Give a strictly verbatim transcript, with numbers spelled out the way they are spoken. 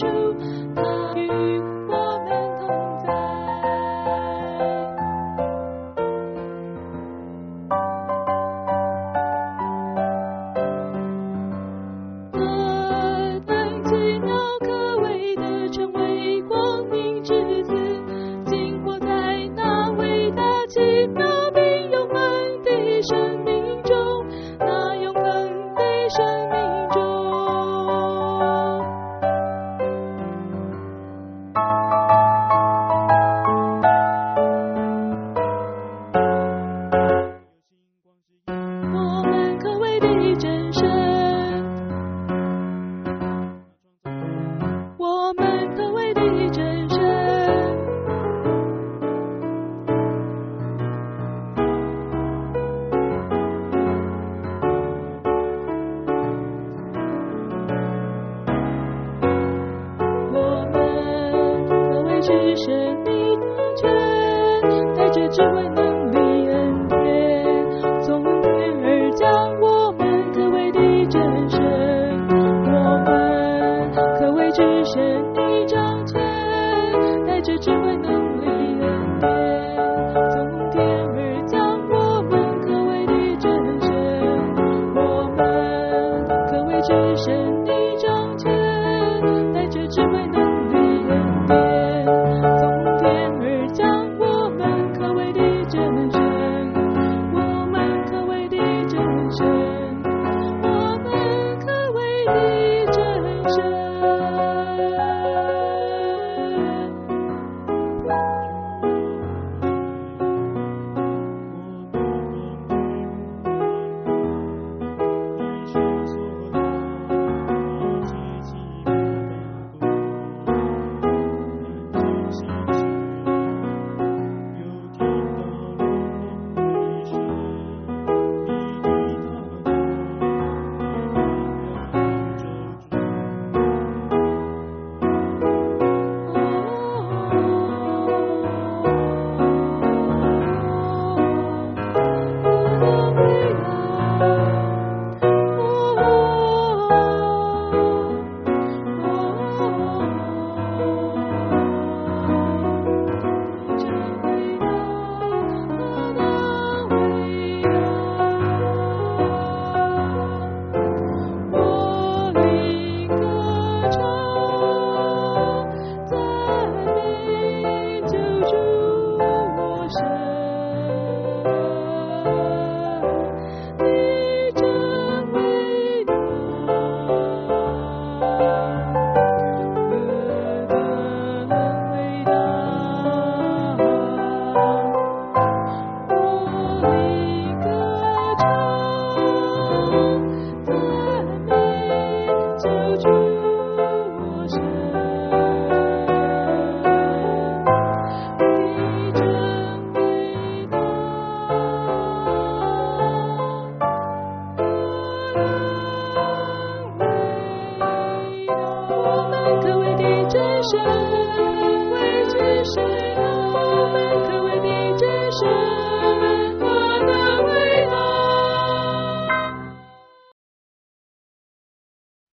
主，他与我们同在。他太奇妙可畏的成为光明之子，竟活在那伟大奇妙并永恒的生命中，那永恒的生命中。我们可畏的真神，我们可畏的真神，我们可畏至神的掌权，带着智慧能力恩典，从天而降。我们可畏的真神，我们可畏至神的掌权，带着智慧能力恩典，从天而降。我们可畏的真神，我们可畏至神的掌权，带着智慧能力恩典，从天而降。我们可畏的真神，我们可畏的真神，我们可畏的真神。我们可畏的真神，为之神。